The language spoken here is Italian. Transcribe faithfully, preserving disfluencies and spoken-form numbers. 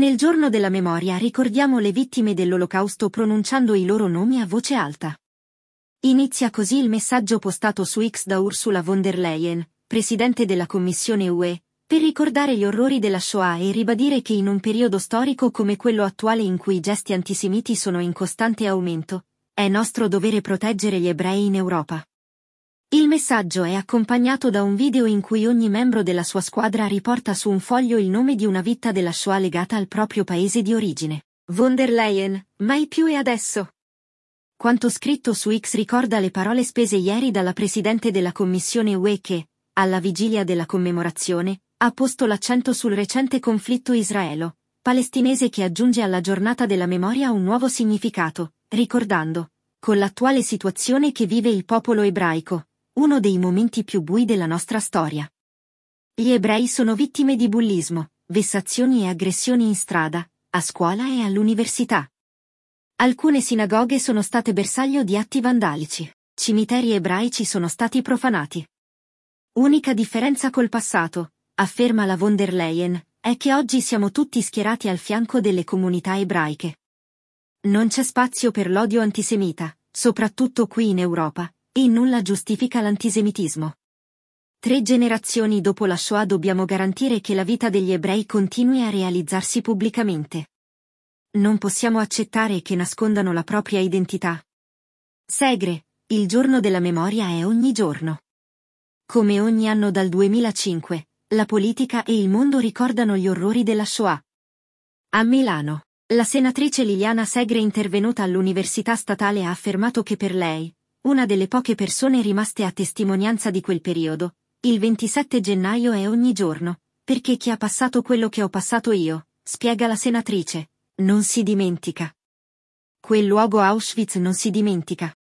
Nel giorno della memoria ricordiamo le vittime dell'Olocausto pronunciando i loro nomi a voce alta. Inizia così il messaggio postato su X da Ursula von der Leyen, presidente della Commissione U E, per ricordare gli orrori della Shoah e ribadire che in un periodo storico come quello attuale in cui i gesti antisemiti sono in costante aumento, è nostro dovere proteggere gli ebrei in Europa. Il messaggio è accompagnato da un video in cui ogni membro della sua squadra riporta su un foglio il nome di una vittma della Shoah legata al proprio paese di origine. Von der Leyen, mai più e adesso. Quanto scritto su X ricorda le parole spese ieri dalla Presidente della Commissione U E che, alla vigilia della commemorazione, ha posto l'accento sul recente conflitto israelo-palestinese che aggiunge alla giornata della memoria un nuovo significato, ricordando, con l'attuale situazione che vive il popolo ebraico, uno dei momenti più bui della nostra storia. Gli ebrei sono vittime di bullismo, vessazioni e aggressioni in strada, a scuola e all'università. Alcune sinagoghe sono state bersaglio di atti vandalici, cimiteri ebraici sono stati profanati. Unica differenza col passato, afferma la von der Leyen, è che oggi siamo tutti schierati al fianco delle comunità ebraiche. Non c'è spazio per l'odio antisemita, soprattutto qui in Europa, e nulla giustifica l'antisemitismo. Tre generazioni dopo la Shoah dobbiamo garantire che la vita degli ebrei continui a realizzarsi pubblicamente. Non possiamo accettare che nascondano la propria identità. Segre, il giorno della memoria è ogni giorno. Come ogni anno dal duemilacinque, la politica e il mondo ricordano gli orrori della Shoah. A Milano, la senatrice Liliana Segre intervenuta all'Università Statale ha affermato che per lei, una delle poche persone rimaste a testimonianza di quel periodo, il ventisette gennaio è ogni giorno, perché chi ha passato quello che ho passato io, spiega la senatrice, non si dimentica. Quel luogo Auschwitz non si dimentica.